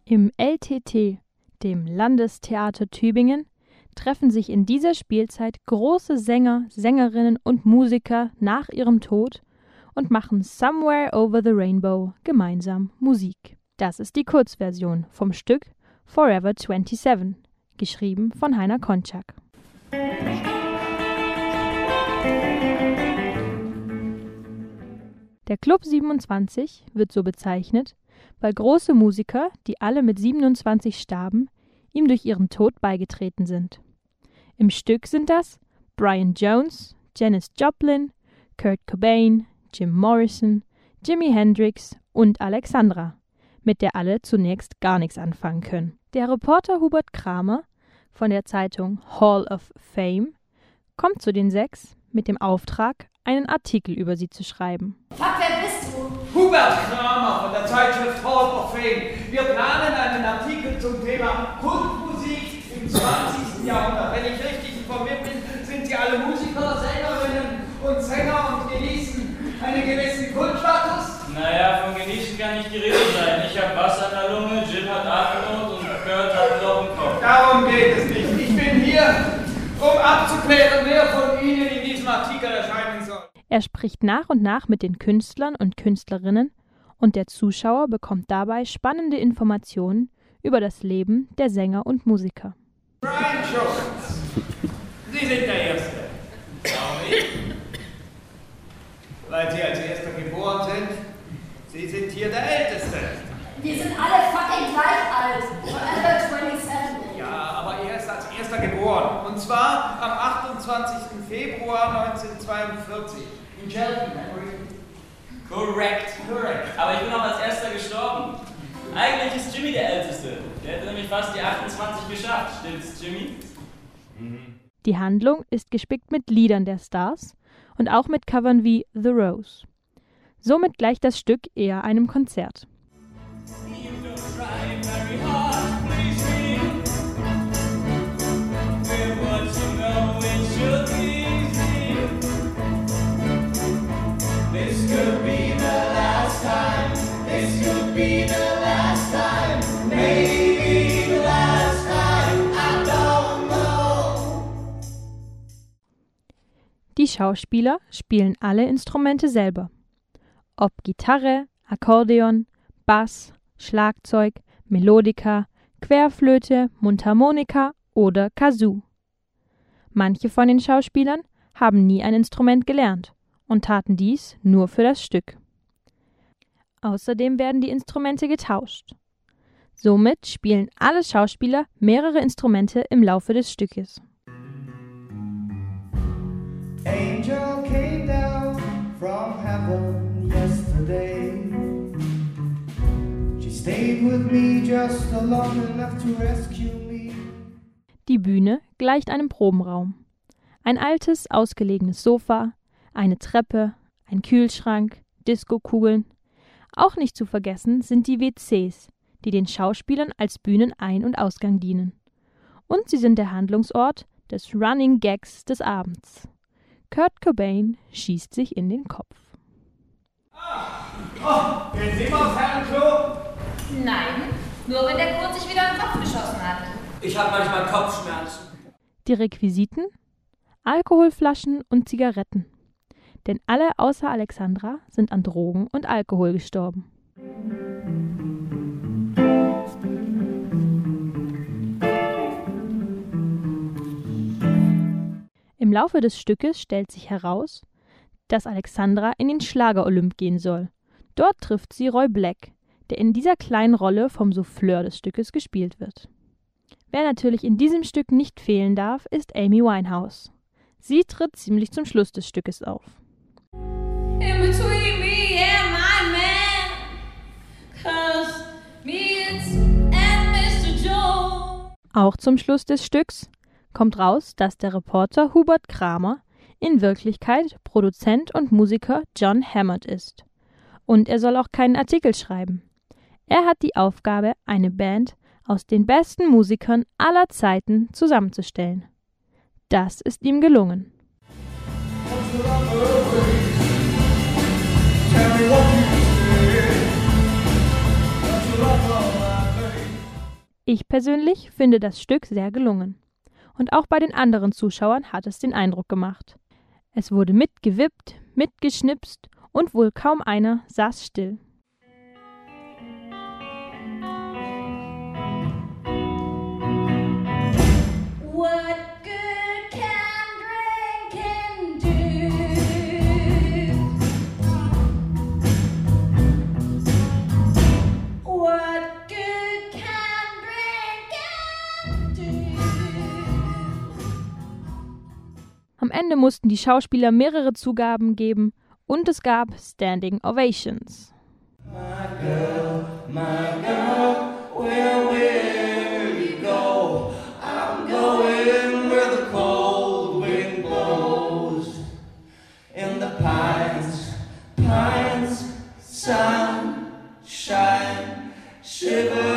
Im LTT, dem Landestheater Tübingen, treffen sich in dieser Spielzeit große Sänger, Sängerinnen und Musiker nach ihrem Tod und machen Somewhere Over the Rainbow gemeinsam Musik. Das ist die Kurzversion vom Stück Forever 27, geschrieben von Heiner Konczak. Der Club 27 wird so bezeichnet, weil große Musiker, die alle mit 27 starben, ihm durch ihren Tod beigetreten sind. Im Stück sind das Brian Jones, Janis Joplin, Kurt Cobain, Jim Morrison, Jimi Hendrix und Alexandra, mit der alle zunächst gar nichts anfangen können. Der Reporter Hubert Kramer von der Zeitung Hall of Fame kommt zu den 6 mit dem Auftrag, einen Artikel über sie zu schreiben. Fuck, wer bist du? Hubert Kramer von der Zeitschrift Hall of Fame. Wir planen einen Artikel zum Thema Kultmusik im 20. Jahrhundert. Wenn ich richtig informiert bin, sind Sie alle Musiker, Sängerinnen und Sänger und genießen einen gewissen Kultstatus? Naja, von genießen kann nicht die Rede sein. Ich habe Wasser in der Lunge, Jill hat Atemnot und Kurt hat ein Loch im Kopf. Darum geht es nicht. Ich bin hier, um abzuklären, wer von Ihnen in diesem Artikel erscheinen soll. Er spricht nach und nach mit den Künstlern und Künstlerinnen und der Zuschauer bekommt dabei spannende Informationen über das Leben der Sänger und Musiker. Brian Jones, Sie sind der Erste. Warum ich? Weil Sie als Erster geboren sind. Sie sind hier der Älteste. Wir sind alle fucking gleich alt. Forever 27. Ja, aber er ist als Erster geboren. Und zwar am 28. Februar 1942 in Cheltenham. Korrekt. Aber ich bin auch als Erster gestorben. Eigentlich ist Jimmy der Älteste. Der hätte nämlich fast die 28 geschafft. Stimmt's, Jimmy? Die Handlung ist gespickt mit Liedern der Stars und auch mit Covern wie The Rose. Somit gleicht das Stück eher einem Konzert. Die Schauspieler spielen alle Instrumente selber. Ob Gitarre, Akkordeon, Bass, Schlagzeug, Melodika, Querflöte, Mundharmonika oder Kazoo. Manche von den Schauspielern haben nie ein Instrument gelernt und taten dies nur für das Stück. Außerdem werden die Instrumente getauscht. Somit spielen alle Schauspieler mehrere Instrumente im Laufe des Stückes. Angel came down from heaven yesterday. She stayed with me just long enough to rescue me. Die Bühne gleicht einem Probenraum. Ein altes, ausgelegenes Sofa, eine Treppe, ein Kühlschrank, Diskokugeln. Auch nicht zu vergessen sind die WCs, die den Schauspielern als Bühnenein- und Ausgang dienen. Und sie sind der Handlungsort des Running Gags des Abends. Kurt Cobain schießt sich in den Kopf. Gehen Sie mal aufs Herrenklo? Nein, nur wenn der Kurt sich wieder in den Kopf geschossen hat. Ich habe manchmal Kopfschmerzen. Die Requisiten? Alkoholflaschen und Zigaretten. Denn alle außer Alexandra sind an Drogen und Alkohol gestorben. Im Laufe des Stückes stellt sich heraus, dass Alexandra in den Schlager-Olymp gehen soll. Dort trifft sie Roy Black, der in dieser kleinen Rolle vom Souffleur des Stückes gespielt wird. Wer natürlich in diesem Stück nicht fehlen darf, ist Amy Winehouse. Sie tritt ziemlich zum Schluss des Stückes auf. In between me and my man, 'cause me and Mr. Joe. Auch zum Schluss des Stücks kommt raus, dass der Reporter Hubert Kramer in Wirklichkeit Produzent und Musiker John Hammond ist. Und er soll auch keinen Artikel schreiben. Er hat die Aufgabe, eine Band aus den besten Musikern aller Zeiten zusammenzustellen. Das ist ihm gelungen. Tell me what you say. Don't you love all my things? Ich persönlich finde das Stück sehr gelungen. Und auch bei den anderen Zuschauern hat es den Eindruck gemacht. Es wurde mitgewippt, mitgeschnipst und wohl kaum einer saß still. What good can drinking do? What good can drinking do? Am Ende mussten die Schauspieler mehrere Zugaben geben und es gab Standing Ovations. Sunshine, shiver.